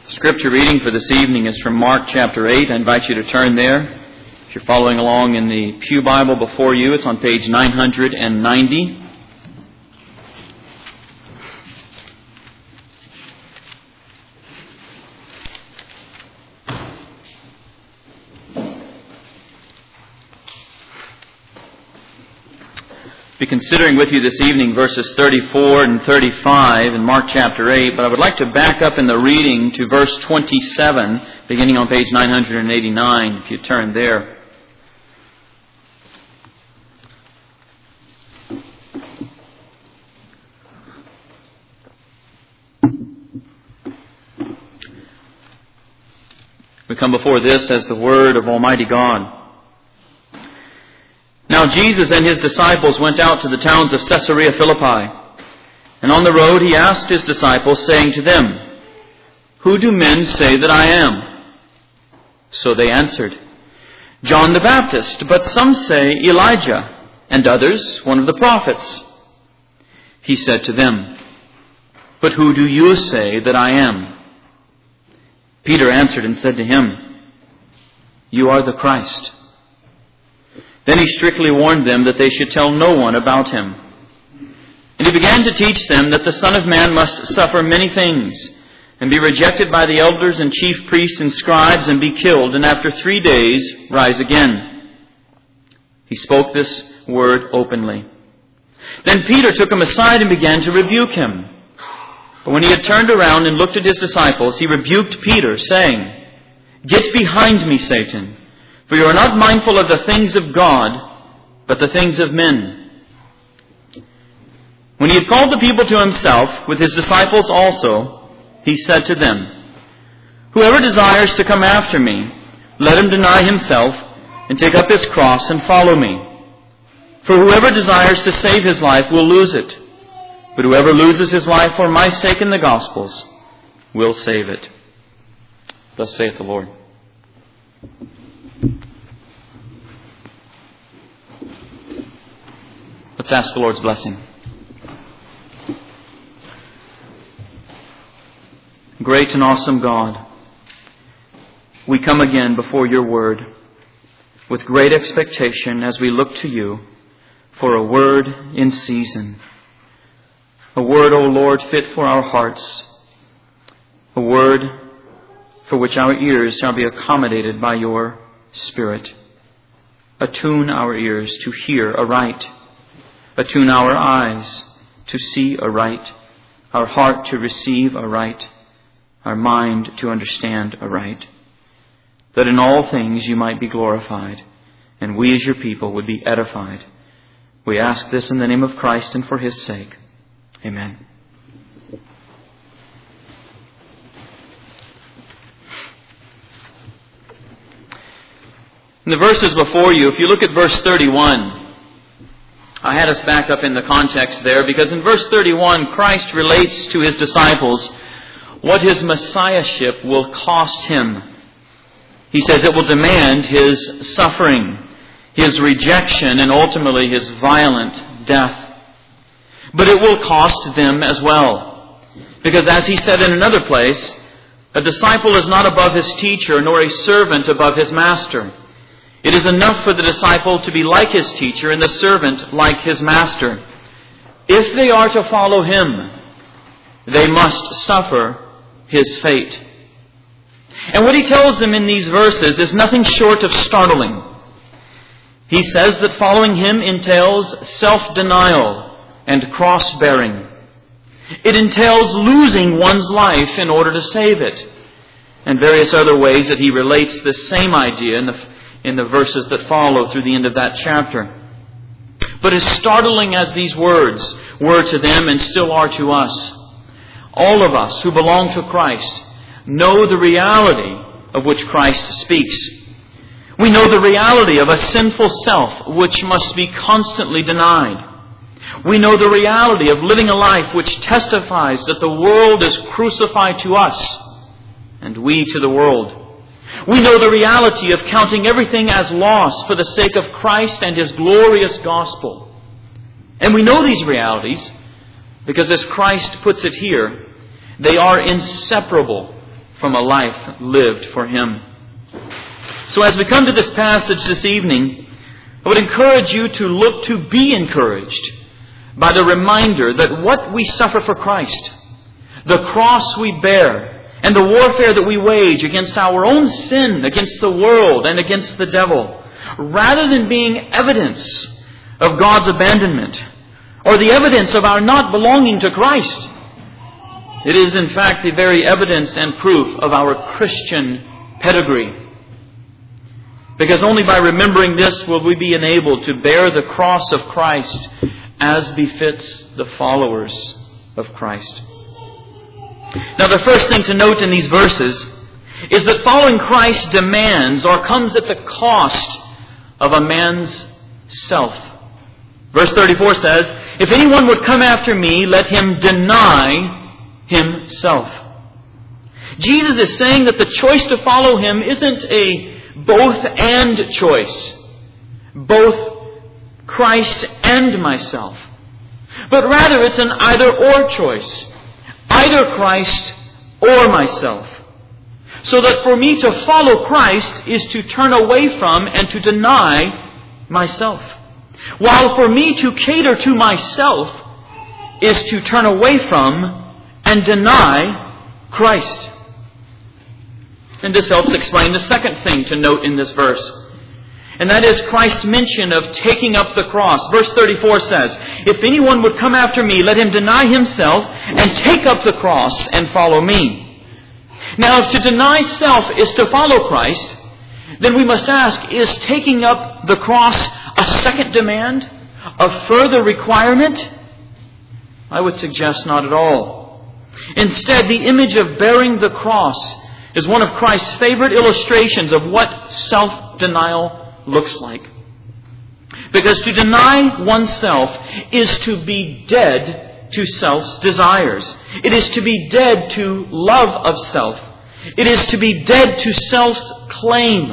Scripture reading for this evening is from Mark chapter 8. I invite you to turn there. If you're following along in the Pew Bible before you, it's on page 990. Be considering with you this evening verses 34 and 35 in Mark chapter 8, but I would like to back up in the reading to verse 27, beginning on page 989, if you turn there. We come before this as the Word of Almighty God. Now Jesus and His disciples went out to the towns of Caesarea Philippi. And on the road He asked His disciples, saying to them, "Who do men say that I am?" So they answered, "John the Baptist, but some say Elijah, and others one of the prophets." He said to them, "But who do you say that I am?" Peter answered and said to Him, "You are the Christ." Then He strictly warned them that they should tell no one about Him. And He began to teach them that the Son of Man must suffer many things, and be rejected by the elders and chief priests and scribes, and be killed, and after 3 days rise again. He spoke this word openly. Then Peter took Him aside and began to rebuke Him. But when He had turned around and looked at His disciples, He rebuked Peter, saying, "Get behind me, Satan, for you are not mindful of the things of God, but the things of men." When He had called the people to Himself, with His disciples also, He said to them, "Whoever desires to come after me, let him deny himself, and take up his cross and follow me. For whoever desires to save his life will lose it, but whoever loses his life for my sake and the gospel's will save it." Thus saith the Lord. Let's ask the Lord's blessing. Great and awesome God, we come again before Your Word with great expectation as we look to You for a word in season. A word, O Lord, fit for our hearts. A word for which our ears shall be accommodated by Your Spirit. Attune our ears to hear aright. Attune our eyes to see aright, our heart to receive aright, our mind to understand aright, that in all things You might be glorified, and we as Your people would be edified. We ask this in the name of Christ and for His sake. Amen. In the verses before you, if you look at verse 31, I had us back up in the context there, because in verse 31, Christ relates to His disciples what His Messiahship will cost Him. He says it will demand His suffering, His rejection, and ultimately His violent death. But it will cost them as well. Because as He said in another place, a disciple is not above his teacher, nor a servant above his master. It is enough for the disciple to be like his teacher and the servant like his master. If they are to follow Him, they must suffer His fate. And what He tells them in these verses is nothing short of startling. He says that following Him entails self-denial and cross-bearing. It entails losing one's life in order to save it. And various other ways that He relates the same idea in the verses that follow through the end of that chapter. But as startling as these words were to them and still are to us, all of us who belong to Christ know the reality of which Christ speaks. We know the reality of a sinful self which must be constantly denied. We know the reality of living a life which testifies that the world is crucified to us and we to the world. We know the reality of counting everything as loss for the sake of Christ and His glorious gospel. And we know these realities because, as Christ puts it here, they are inseparable from a life lived for Him. So as we come to this passage this evening, I would encourage you to look to be encouraged by the reminder that what we suffer for Christ, the cross we bear, and the warfare that we wage against our own sin, against the world, and against the devil, rather than being evidence of God's abandonment or the evidence of our not belonging to Christ, it is in fact the very evidence and proof of our Christian pedigree. Because only by remembering this will we be enabled to bear the cross of Christ as befits the followers of Christ. Now, the first thing to note in these verses is that following Christ demands or comes at the cost of a man's self. Verse 34 says, "If anyone would come after me, let him deny himself." Jesus is saying that the choice to follow Him isn't a both-and choice, both Christ and myself, but rather it's an either-or choice, either Christ or myself. So that for me to follow Christ is to turn away from and to deny myself, while for me to cater to myself is to turn away from and deny Christ. And this helps explain the second thing to note in this verse. And that is Christ's mention of taking up the cross. Verse 34 says, "If anyone would come after me, let him deny himself and take up the cross and follow me." Now, if to deny self is to follow Christ, then we must ask, is taking up the cross a second demand? A further requirement? I would suggest not at all. Instead, the image of bearing the cross is one of Christ's favorite illustrations of what self-denial looks like. Because to deny oneself is to be dead to self's desires. It is to be dead to love of self. It is to be dead to self's claim.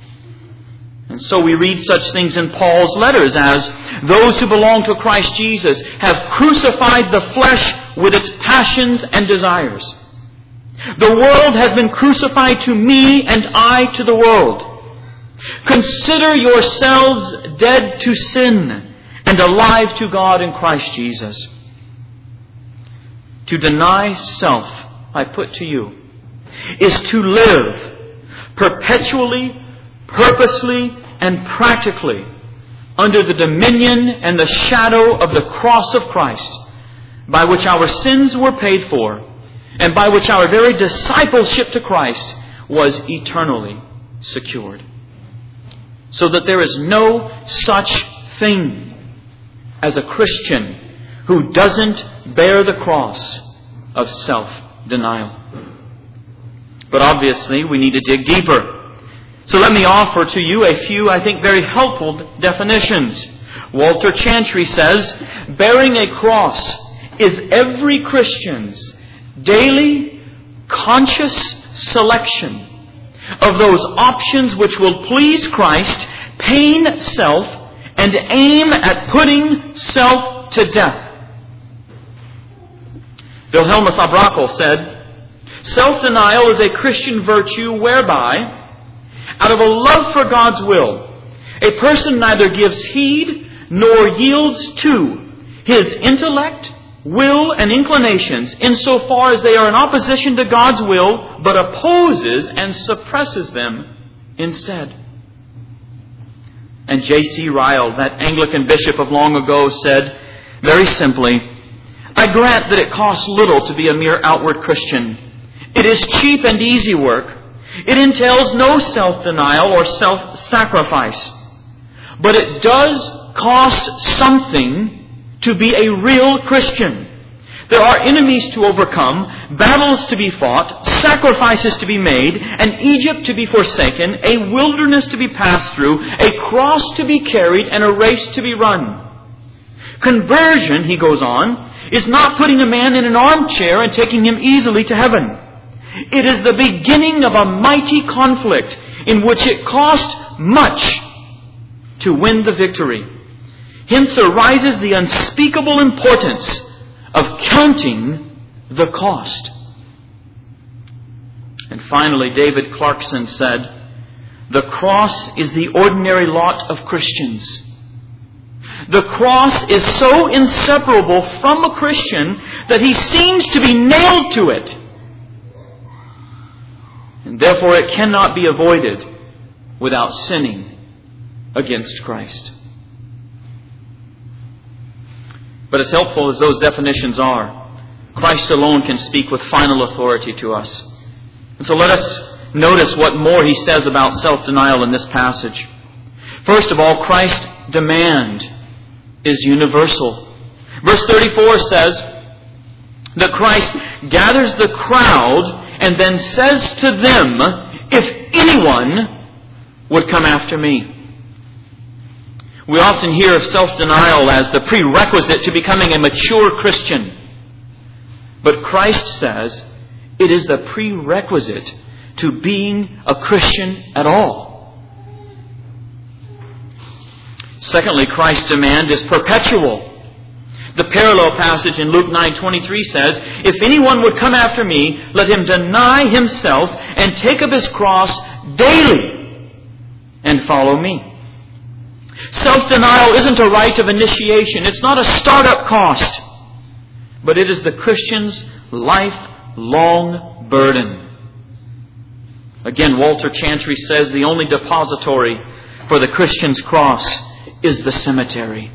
And so we read such things in Paul's letters as, "Those who belong to Christ Jesus have crucified the flesh with its passions and desires. The world has been crucified to me and I to the world. Consider yourselves dead to sin and alive to God in Christ Jesus." To deny self, I put to you, is to live perpetually, purposely, and practically under the dominion and the shadow of the cross of Christ, by which our sins were paid for, and by which our very discipleship to Christ was eternally secured. So that there is no such thing as a Christian who doesn't bear the cross of self-denial. But obviously, we need to dig deeper. So let me offer to you a few, I think, very helpful definitions. Walter Chantry says, "Bearing a cross is every Christian's daily, conscious selection of those options which will please Christ, pain self, and aim at putting self to death." Wilhelmus à Brakel said, "Self-denial is a Christian virtue whereby, out of a love for God's will, a person neither gives heed nor yields to his intellect, will, and inclinations insofar as they are in opposition to God's will, but opposes and suppresses them instead." And J.C. Ryle, that Anglican bishop of long ago, said very simply, "I grant that it costs little to be a mere outward Christian. It is cheap and easy work. It entails no self-denial or self-sacrifice. But it does cost something to be a real Christian. There are enemies to overcome, battles to be fought, sacrifices to be made, an Egypt to be forsaken, a wilderness to be passed through, a cross to be carried, and a race to be run. Conversion," he goes on, "is not putting a man in an armchair and taking him easily to heaven. It is the beginning of a mighty conflict in which it cost much to win the victory. Hence arises the unspeakable importance of counting the cost." And finally, David Clarkson said, "The cross is the ordinary lot of Christians. The cross is so inseparable from a Christian that he seems to be nailed to it. And therefore it cannot be avoided without sinning against Christ." But as helpful as those definitions are, Christ alone can speak with final authority to us. And so let us notice what more he says about self-denial in this passage. First of all, Christ's demand is universal. Verse 34 says that Christ gathers the crowd and then says to them, "If anyone would come after me." We often hear of self-denial as the prerequisite to becoming a mature Christian. But Christ says it is the prerequisite to being a Christian at all. Secondly, Christ's demand is perpetual. The parallel passage in Luke 9:23 says, "If anyone would come after me, let him deny himself and take up his cross daily and follow me." Self-denial isn't a rite of initiation. It's not a startup cost. But it is the Christian's lifelong burden. Again, Walter Chantry says the only depository for the Christian's cross is the cemetery.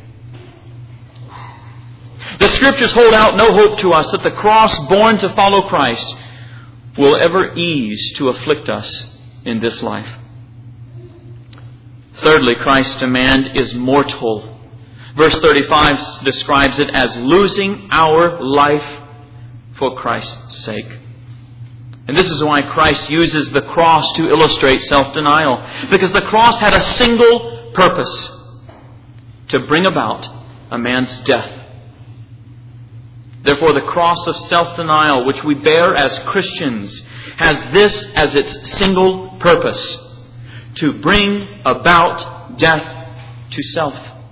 The Scriptures hold out no hope to us that the cross borne to follow Christ will ever ease to afflict us in this life. Thirdly, Christ's demand is mortal. Verse 35 describes it as losing our life for Christ's sake. And this is why Christ uses the cross to illustrate self-denial. Because the cross had a single purpose: to bring about a man's death. Therefore, the cross of self-denial, which we bear as Christians, has this as its single purpose: to bring about death to self.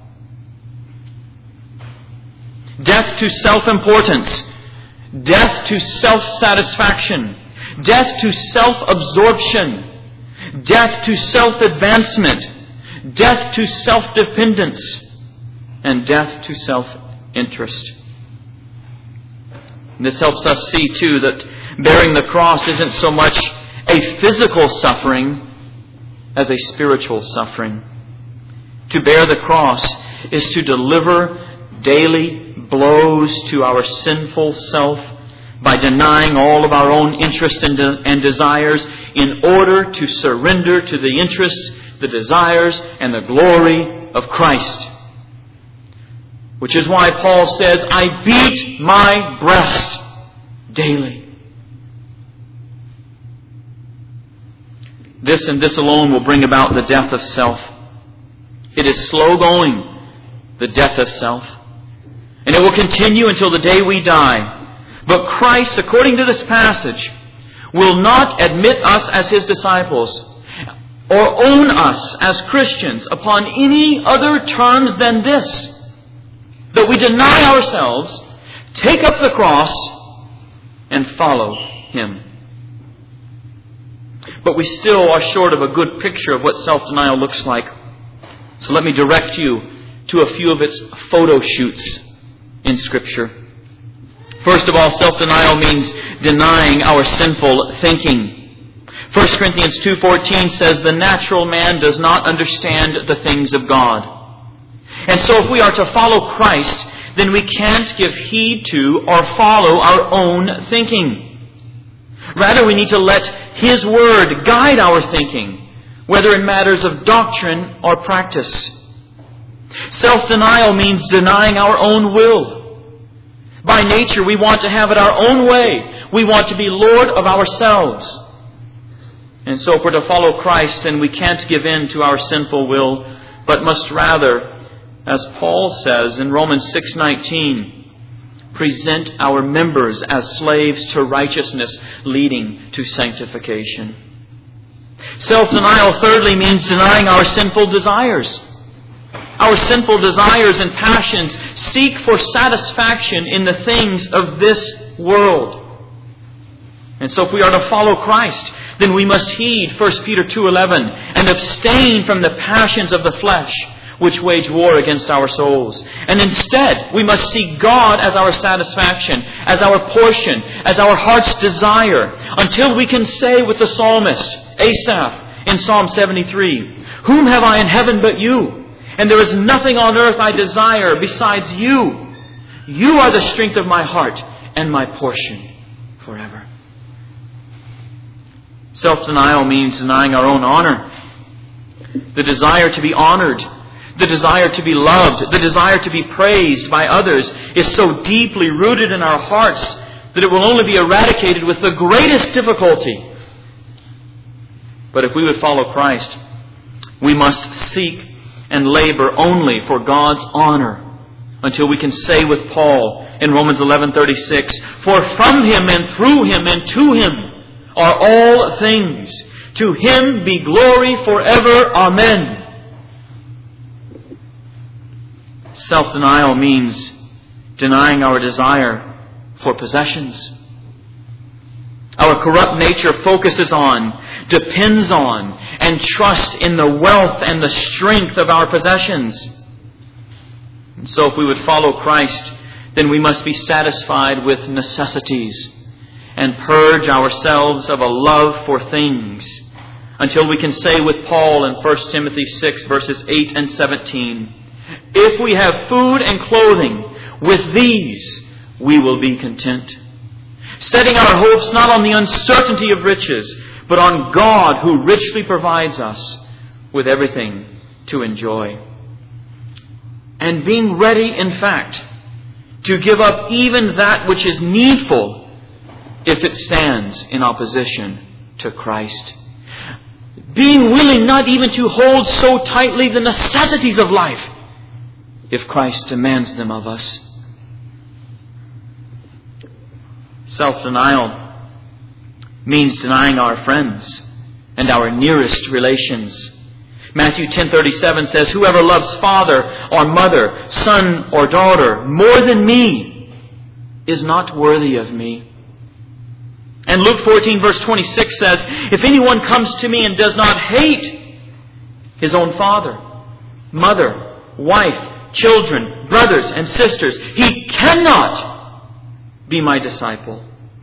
Death to self-importance. Death to self-satisfaction. Death to self-absorption. Death to self-advancement. Death to self-dependence. And death to self-interest. And this helps us see, too, that bearing the cross isn't so much a physical suffering as a spiritual suffering. To bear the cross is to deliver daily blows to our sinful self by denying all of our own interests and desires in order to surrender to the interests, the desires, and the glory of Christ. Which is why Paul says, "I beat my breast daily." This and this alone will bring about the death of self. It is slow going, the death of self. And it will continue until the day we die. But Christ, according to this passage, will not admit us as His disciples or own us as Christians upon any other terms than this: that we deny ourselves, take up the cross, and follow Him. But we still are short of a good picture of what self-denial looks like. So let me direct you to a few of its photo shoots in Scripture. First of all, self-denial means denying our sinful thinking. 1 Corinthians 2:14 says, "The natural man does not understand the things of God." And so if we are to follow Christ, then we can't give heed to or follow our own thinking. Rather, we need to let His Word guide our thinking, whether in matters of doctrine or practice. Self-denial means denying our own will. By nature, we want to have it our own way. We want to be Lord of ourselves. And so if we're to follow Christ, then we can't give in to our sinful will, but must rather, as Paul says in Romans 6:19, present our members as slaves to righteousness, leading to sanctification. Self-denial, thirdly, means denying our sinful desires. Our sinful desires and passions seek for satisfaction in the things of this world. And so if we are to follow Christ, then we must heed 1 Peter 2:11 and abstain from the passions of the flesh, which wage war against our souls. And instead, we must seek God as our satisfaction, as our portion, as our heart's desire, until we can say with the psalmist, Asaph, in Psalm 73, "Whom have I in heaven but you? And there is nothing on earth I desire besides you. You are the strength of my heart and my portion forever." Self-denial means denying our own honor. The desire to be honored, the desire to be loved, the desire to be praised by others is so deeply rooted in our hearts that it will only be eradicated with the greatest difficulty. But if we would follow Christ, we must seek and labor only for God's honor until we can say with Paul in Romans 11:36, "For from Him and through Him and to Him are all things. To Him be glory forever. Amen." Self-denial means denying our desire for possessions. Our corrupt nature focuses on, depends on, and trusts in the wealth and the strength of our possessions. And so if we would follow Christ, then we must be satisfied with necessities and purge ourselves of a love for things until we can say with Paul in 1 Timothy 6 verses 8 and 17, "If we have food and clothing, with these we will be content." Setting our hopes not on the uncertainty of riches, but on God who richly provides us with everything to enjoy. And being ready, in fact, to give up even that which is needful if it stands in opposition to Christ. Being willing not even to hold so tightly the necessities of life if Christ demands them of us. Self-denial means denying our friends and our nearest relations. Matthew 10:37 says, "Whoever loves father or mother, son or daughter more than me is not worthy of me." And Luke 14 verse 26 says, "If anyone comes to me and does not hate his own father, mother, wife, children, brothers and sisters, he cannot be my disciple."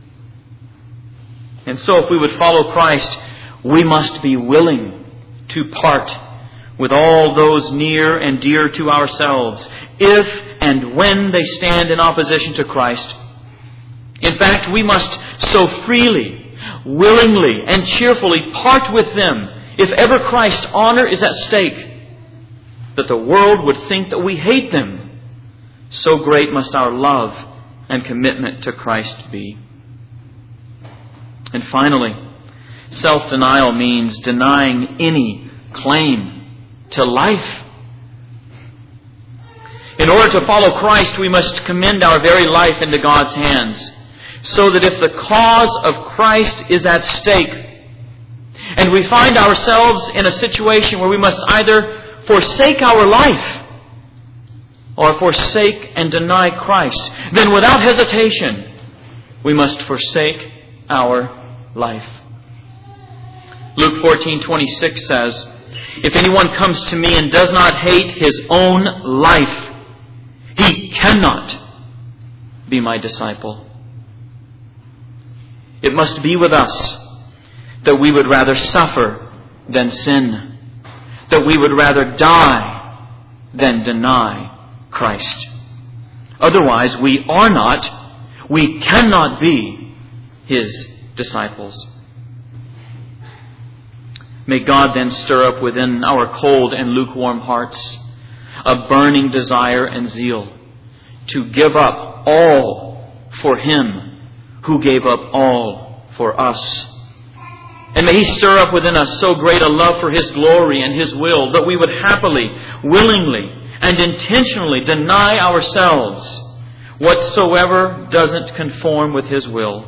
And so if we would follow Christ, we must be willing to part with all those near and dear to ourselves, if and when they stand in opposition to Christ. In fact, we must so freely, willingly, and cheerfully part with them if ever Christ's honor is at stake, that the world would think that we hate them. So great must our love and commitment to Christ be. And finally, self-denial means denying any claim to life. In order to follow Christ, we must commend our very life into God's hands, so that if the cause of Christ is at stake, and we find ourselves in a situation where we must either forsake our life or forsake and deny Christ, then without hesitation, we must forsake our life. Luke 14:26 says, "If anyone comes to me and does not hate his own life, he cannot be my disciple." It must be with us that we would rather suffer than sin, that we would rather die than deny Christ. Otherwise, we cannot be His disciples. May God then stir up within our cold and lukewarm hearts a burning desire and zeal to give up all for Him who gave up all for us. And may He stir up within us so great a love for His glory and His will that we would happily, willingly, and intentionally deny ourselves whatsoever doesn't conform with His will.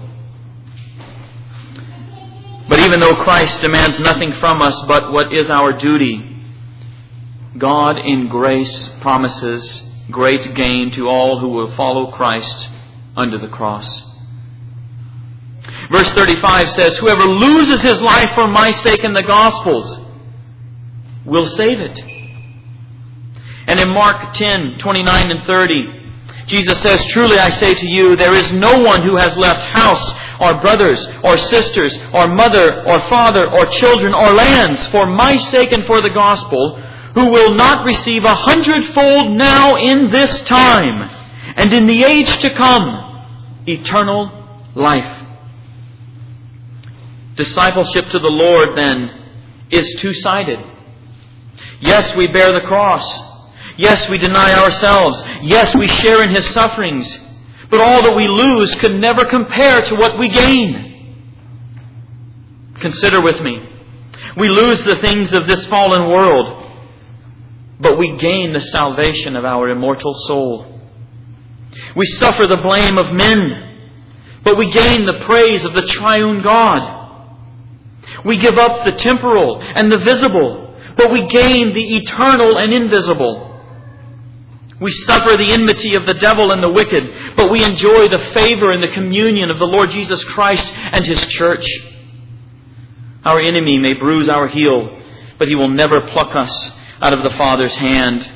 But even though Christ demands nothing from us but what is our duty, God in grace promises great gain to all who will follow Christ under the cross. Verse 35 says, whoever loses his life for my sake in the Gospels will save it. And in Mark 10:29 and 30, Jesus says, truly I say to you, there is no one who has left house or brothers or sisters or mother or father or children or lands for my sake and for the gospel, who will not receive 100-fold now in this time and in the age to come eternal life. Discipleship to the Lord, then, is two-sided. Yes, we bear the cross. Yes, we deny ourselves. Yes, we share in His sufferings. But all that we lose could never compare to what we gain. Consider with me. We lose the things of this fallen world, but we gain the salvation of our immortal soul. We suffer the blame of men, but we gain the praise of the triune God. We give up the temporal and the visible, but we gain the eternal and invisible. We suffer the enmity of the devil and the wicked, but we enjoy the favor and the communion of the Lord Jesus Christ and His church. Our enemy may bruise our heel, but he will never pluck us out of the Father's hand.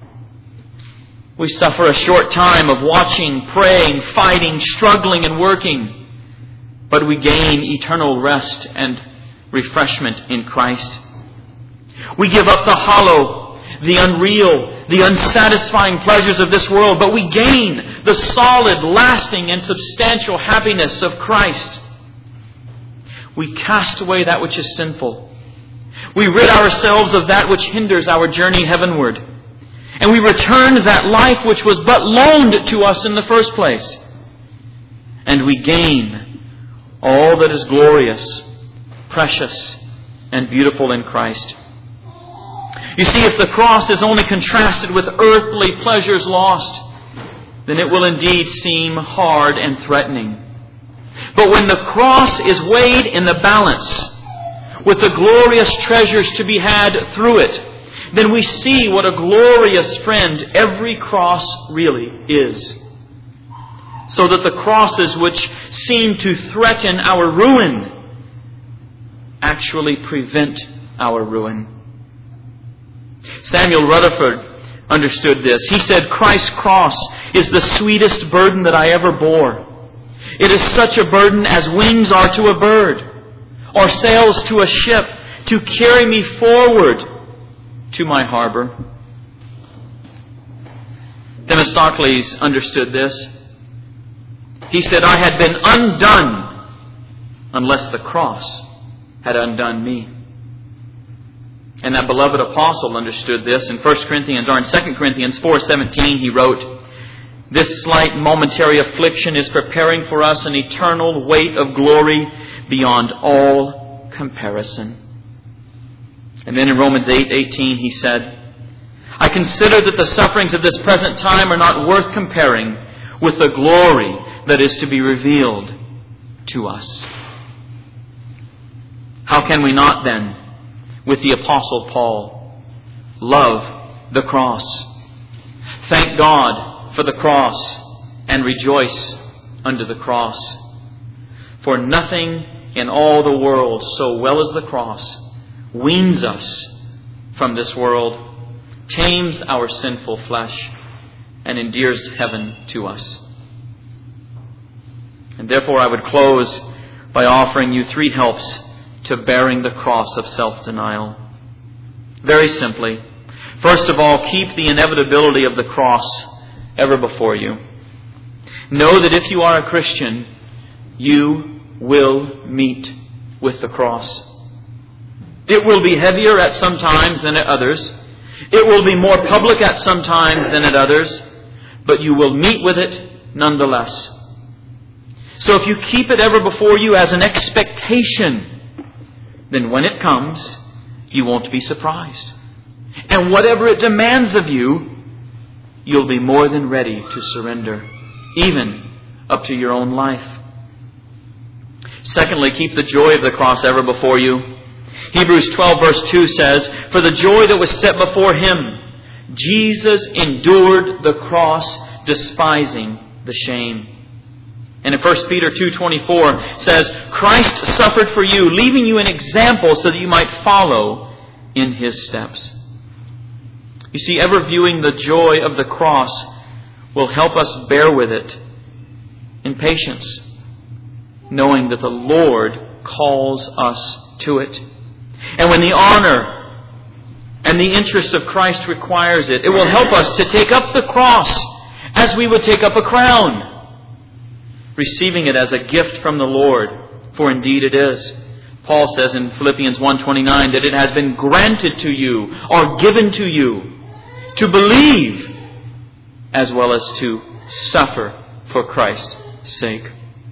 We suffer a short time of watching, praying, fighting, struggling, and working, but we gain eternal rest and refreshment in Christ. We give up the hollow, the unreal, the unsatisfying pleasures of this world, but we gain the solid, lasting, and substantial happiness of Christ. We cast away that which is sinful. We rid ourselves of that which hinders our journey heavenward. And we return that life which was but loaned to us in the first place. And we gain all that is glorious, precious, and beautiful in Christ. You see, if the cross is only contrasted with earthly pleasures lost, then it will indeed seem hard and threatening. But when the cross is weighed in the balance with the glorious treasures to be had through it, then we see what a glorious friend every cross really is. So that the crosses which seem to threaten our ruin actually prevent our ruin. Samuel Rutherford understood this. He said, Christ's cross is the sweetest burden that I ever bore. It is such a burden as wings are to a bird, or sails to a ship, to carry me forward to my harbor. Themistocles understood this. He said, I had been undone unless the cross had undone me. And that beloved apostle understood this. In 2 Corinthians 4:17 he wrote, this slight momentary affliction is preparing for us an eternal weight of glory beyond all comparison. And then in Romans 8:18 he said, I consider that the sufferings of this present time are not worth comparing with the glory that is to be revealed to us. How can we not then, with the Apostle Paul, love the cross, thank God for the cross, and rejoice under the cross? For nothing in all the world so well as the cross weans us from this world, tames our sinful flesh, and endears heaven to us. And therefore I would close by offering you 3 helps to bearing the cross of self-denial. Very simply, first of all, keep the inevitability of the cross ever before you. Know that if you are a Christian, you will meet with the cross. It will be heavier at some times than at others. It will be more public at some times than at others, but you will meet with it nonetheless. So if you keep it ever before you as an expectation, then when it comes, you won't be surprised. And whatever it demands of you, you'll be more than ready to surrender, even up to your own life. Secondly, keep the joy of the cross ever before you. Hebrews 12 verse 2 says, for the joy that was set before Him, Jesus endured the cross, despising the shame. And in 1 Peter 2:24 says, Christ suffered for you, leaving you an example so that you might follow in His steps. You see, ever viewing the joy of the cross will help us bear with it in patience, knowing that the Lord calls us to it. And when the honor and the interest of Christ requires it, it will help us to take up the cross as we would take up a crown, receiving it as a gift from the Lord, for indeed it is. Paul says in Philippians 1:29 that it has been granted to you or given to you to believe as well as to suffer for Christ's sake.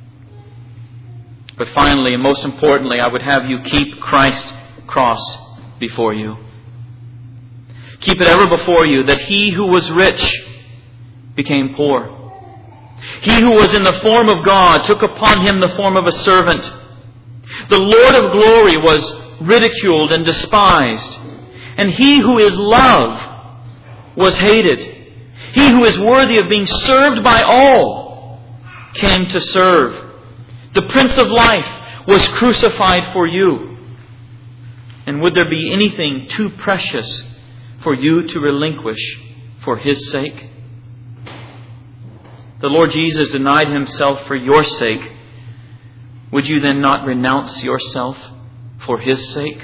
But finally, and most importantly, I would have you keep Christ's cross before you. Keep it ever before you that He who was rich became poor. He who was in the form of God took upon Him the form of a servant. The Lord of glory was ridiculed and despised. And He who is love was hated. He who is worthy of being served by all came to serve. The Prince of Life was crucified for you. And would there be anything too precious for you to relinquish for His sake? The Lord Jesus denied Himself for your sake. Would you then not renounce yourself for His sake?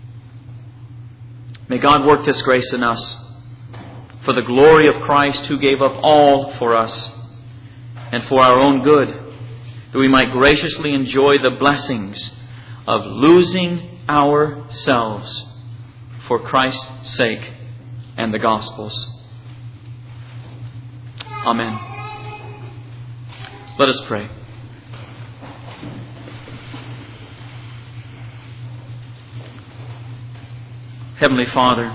May God work this grace in us for the glory of Christ, who gave up all for us and for our own good, that we might graciously enjoy the blessings of losing ourselves for Christ's sake and the gospel's. Amen. Let us pray. Heavenly Father,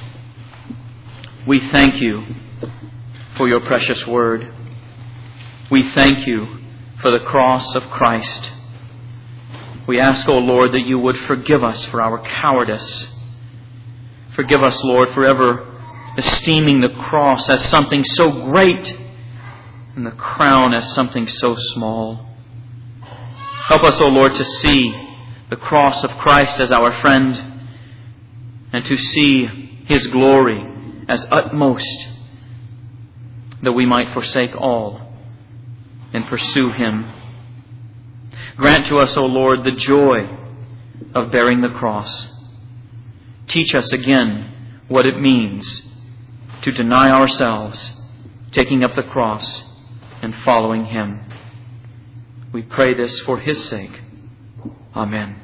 we thank You for Your precious word. We thank You for the cross of Christ. We ask, O Lord, that You would forgive us for our cowardice. Forgive us, Lord, for ever esteeming the cross as something so great and the crown as something so small. Help us, O Lord, to see the cross of Christ as our friend and to see His glory as utmost, that we might forsake all and pursue Him. Grant to us, O Lord, the joy of bearing the cross. Teach us again what it means to deny ourselves, taking up the cross and following Him. We pray this for His sake. Amen.